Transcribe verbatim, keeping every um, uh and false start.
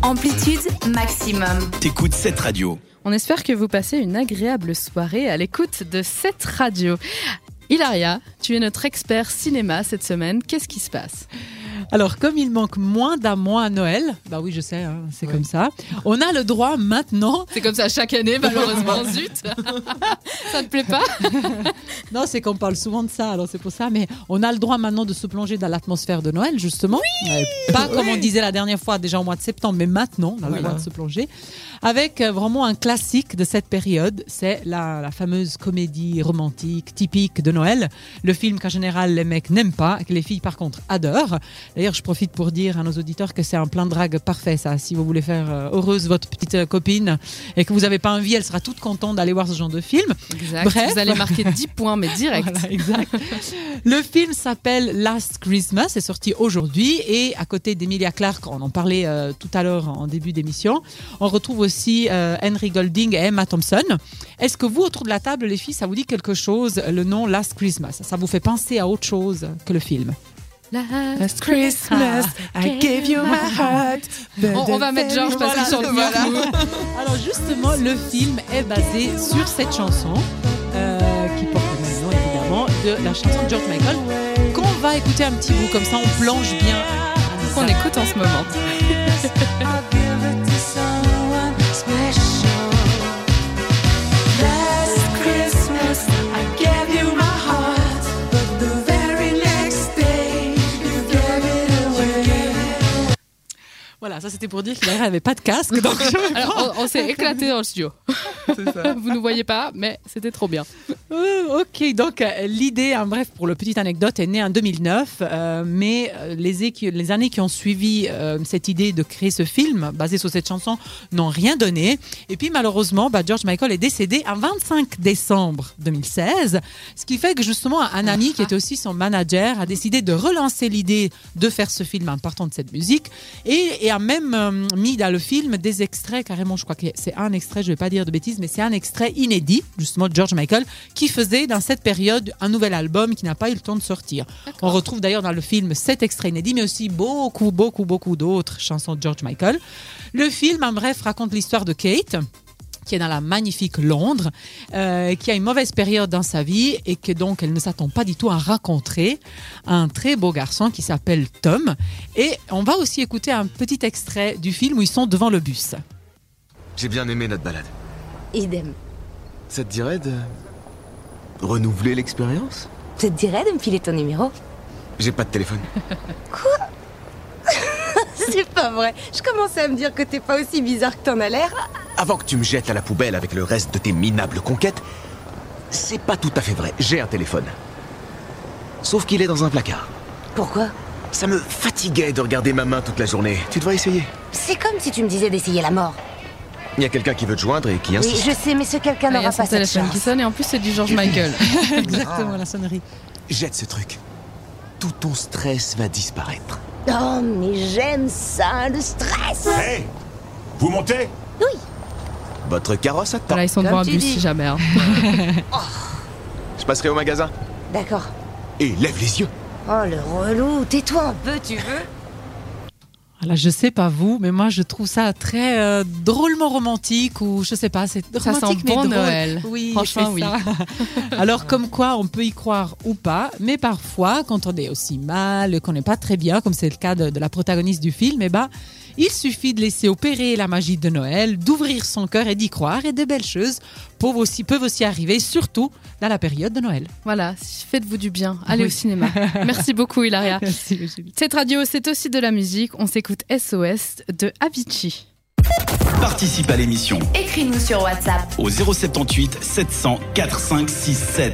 Amplitude maximum. T'écoutes cette radio. On espère que vous passez une agréable soirée à l'écoute de cette radio. Hilaria, tu es notre expert cinéma cette semaine. Qu'est-ce qui se passe ? Alors, comme il manque moins d'un mois à Noël, bah oui, je sais, hein, c'est ouais. comme ça. On a le droit maintenant. C'est comme ça chaque année, malheureusement. Zut. Ça te plaît pas ? Non, c'est qu'on parle souvent de ça, alors c'est pour ça. Mais on a le droit maintenant de se plonger dans l'atmosphère de Noël, justement. Oui euh, pas oui. comme on disait la dernière fois, déjà au mois de septembre, mais maintenant, on a voilà. le droit de se plonger. Avec euh, vraiment un classique de cette période, c'est la, la fameuse comédie romantique typique de Noël. Le film qu'en général les mecs n'aiment pas, que les filles par contre adorent. D'ailleurs, je profite pour dire à nos auditeurs que c'est un plein de drague parfait, ça. Si vous voulez faire euh, heureuse votre petite euh, copine et que vous n'avez pas envie, elle sera toute contente d'aller voir ce genre de film. Exact. Bref. Vous allez marquer dix points, mais direct. Voilà, exact. Le film s'appelle Last Christmas, est sorti aujourd'hui. Et à côté d'Emilia Clarke, on en parlait euh, tout à l'heure en début d'émission, on retrouve aussi euh, Henry Golding et Emma Thompson. Est-ce que vous, autour de la table, les filles, ça vous dit quelque chose, le nom Last Christmas ? Ça vous fait penser à autre chose que le film ? Last Christmas, I gave you my heart. On, on va mettre Georges parce qu'ils sont mieux voilà. que nous. Alors justement, le film est basé sur cette chanson euh, qui porte le même nom évidemment de la chanson de George Michael qu'on va écouter un petit bout comme ça, on plonge bien. Qu'on écoute en ce moment. Voilà, ça c'était pour dire qu'il n'avait pas de casque. Donc Alors, on, on s'est éclaté dans le studio. C'est ça. Vous ne nous voyez pas, mais c'était trop bien. Euh, ok, donc euh, l'idée, en bref, pour la petite anecdote, est née en deux mille neuf, euh, mais les, équ- les années qui ont suivi euh, cette idée de créer ce film, basé sur cette chanson, n'ont rien donné. Et puis malheureusement, bah, George Michael est décédé en vingt-cinq décembre deux mille seize, ce qui fait que justement un ami qui était aussi son manager a décidé de relancer l'idée de faire ce film en partant de cette musique et, et a même euh, mis dans le film des extraits, carrément, je crois que c'est un extrait, je ne vais pas dire de bêtises, mais c'est un extrait inédit, justement, de George Michael, qui faisait dans cette période un nouvel album qui n'a pas eu le temps de sortir. D'accord. On retrouve d'ailleurs dans le film cet extrait inédit, mais aussi beaucoup, beaucoup, beaucoup d'autres chansons de George Michael. Le film, en bref, raconte l'histoire de Kate, qui est dans la magnifique Londres, euh, qui a une mauvaise période dans sa vie et que donc elle ne s'attend pas du tout à rencontrer un très beau garçon qui s'appelle Tom. Et on va aussi écouter un petit extrait du film où ils sont devant le bus. J'ai bien aimé notre balade. Idem. Ça te dirait de renouveler l'expérience ? Ça te dirait de me filer ton numéro ? J'ai pas de téléphone. Quoi ? C'est pas vrai. Je commençais à me dire que t'es pas aussi bizarre que t'en as l'air. Avant que tu me jettes à la poubelle avec le reste de tes minables conquêtes, c'est pas tout à fait vrai. J'ai un téléphone. Sauf qu'il est dans un placard. Pourquoi ? Ça me fatiguait de regarder ma main toute la journée. Tu devrais essayer. C'est comme si tu me disais d'essayer la mort. Il y a quelqu'un qui veut te joindre et qui insiste. Oui, je sais, mais ce quelqu'un n'aura pas cette chance. Il y a son téléphone qui sonne et en plus c'est du George Michael. Exactement, la sonnerie. Jette ce truc. Tout ton stress va disparaître. Oh, mais j'aime ça, le stress. Hé hey, vous montez ? Oui. Votre carrosse attend. Voilà, ils sont devant un bus si jamais. Hein. Oh. Je passerai au magasin. D'accord. Et lève les yeux. Oh, le relou. Tais-toi un peu, tu veux ? Alors, je sais pas vous, mais moi je trouve ça très euh, drôlement romantique ou je sais pas, c'est ça romantique sent mais bon drôle. Noël. Oui, franchement oui. Alors comme quoi on peut y croire ou pas, mais parfois quand on est aussi mal, qu'on n'est pas très bien, comme c'est le cas de, de la protagoniste du film, eh ben il suffit de laisser opérer la magie de Noël, d'ouvrir son cœur et d'y croire, et de belles choses peuvent aussi, peuvent aussi arriver, surtout dans la période de Noël. Voilà, faites-vous du bien, allez oui. au cinéma. Merci beaucoup Hilaria. Merci Julie. Cette radio, c'est aussi de la musique, on s'écoute S O S de Avicii. Participe à l'émission. Écris-nous sur WhatsApp Au zéro sept huit sept cents quarante-cinq soixante-seize.